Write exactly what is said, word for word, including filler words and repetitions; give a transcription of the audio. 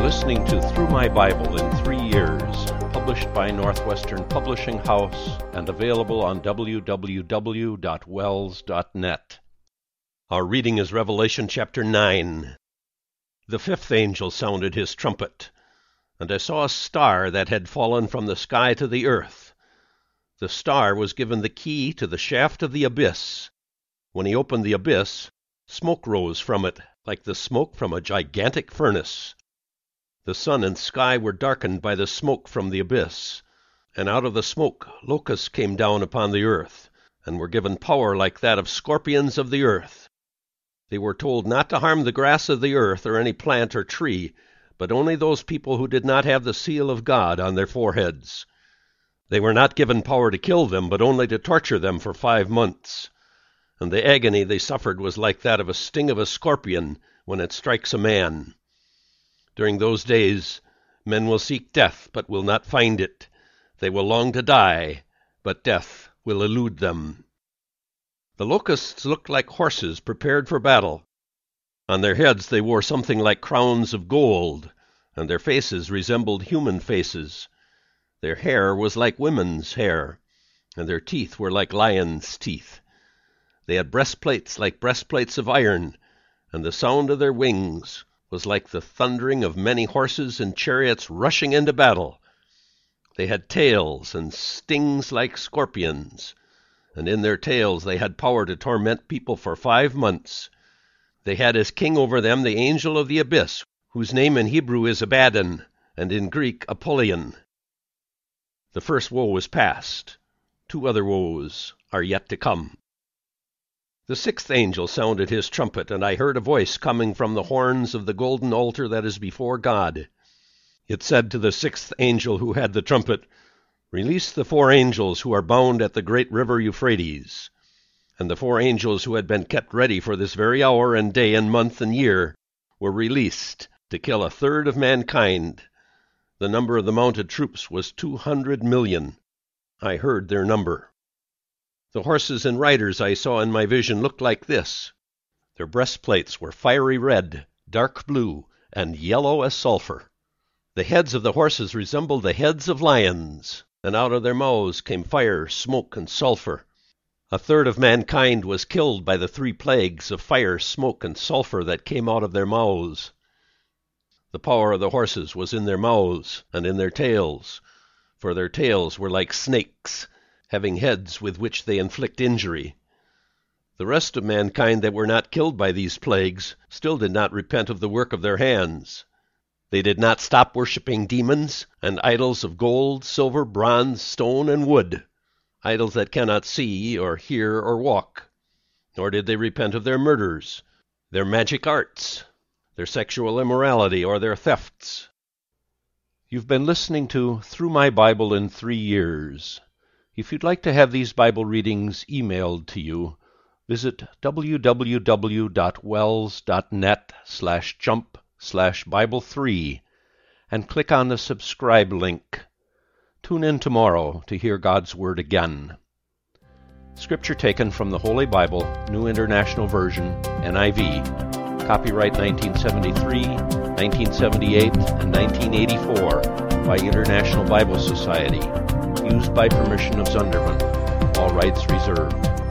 listening to Through My Bible in Three Years, published by Northwestern Publishing House and available on w w w dot wells dot net. Our reading is Revelation chapter nine. The fifth angel sounded his trumpet, and I saw a star that had fallen from the sky to the earth. The star was given the key to the shaft of the abyss. When he opened the abyss, smoke rose from it, like the smoke from a gigantic furnace. The sun and sky were darkened by the smoke from the abyss, and out of the smoke locusts came down upon the earth, and were given power like that of scorpions of the earth. They were told not to harm the grass of the earth or any plant or tree, but only those people who did not have the seal of God on their foreheads. They were not given power to kill them, but only to torture them for five months. And the agony they suffered was like that of a sting of a scorpion when it strikes a man. During those days, men will seek death, but will not find it. They will long to die, but death will elude them. The locusts looked like horses prepared for battle. On their heads they wore something like crowns of gold, and their faces resembled human faces. Their hair was like women's hair, and their teeth were like lions' teeth. They had breastplates like breastplates of iron, and the sound of their wings was like the thundering of many horses and chariots rushing into battle. They had tails and stings like scorpions, and in their tails they had power to torment people for five months. They had as king over them the angel of the abyss, whose name in Hebrew is Abaddon, and in Greek Apollyon. The first woe is past. Two other woes are yet to come. The sixth angel sounded his trumpet, and I heard a voice coming from the horns of the golden altar that is before God. It said to the sixth angel who had the trumpet, "Release the four angels who are bound at the great river Euphrates." And the four angels who had been kept ready for this very hour and day and month and year were released to kill a third of mankind. The number of the mounted troops was two hundred million. I heard their number. The horses and riders I saw in my vision looked like this. Their breastplates were fiery red, dark blue, and yellow as sulfur. The heads of the horses resembled the heads of lions, and out of their mouths came fire, smoke, and sulfur. A third of mankind was killed by the three plagues of fire, smoke, and sulfur that came out of their mouths. The power of the horses was in their mouths and in their tails, for their tails were like snakes, having heads with which they inflict injury. The rest of mankind that were not killed by these plagues still did not repent of the work of their hands. They did not stop worshipping demons and idols of gold, silver, bronze, stone, and wood, idols that cannot see or hear or walk. Nor did they repent of their murders, their magic arts, their sexual immorality, or their thefts. You've been listening to Through My Bible in Three Years. If you'd like to have these Bible readings emailed to you, visit w w w dot wells dot net slash jump slash Bible three and click on the subscribe link. Tune in tomorrow to hear God's Word again. Scripture taken from the Holy Bible, New International Version, N I V. Copyright nineteen seventy-three, nineteen seventy-eight, and nineteen eighty-four by International Bible Society. Used by permission of Zunderman. All rights reserved.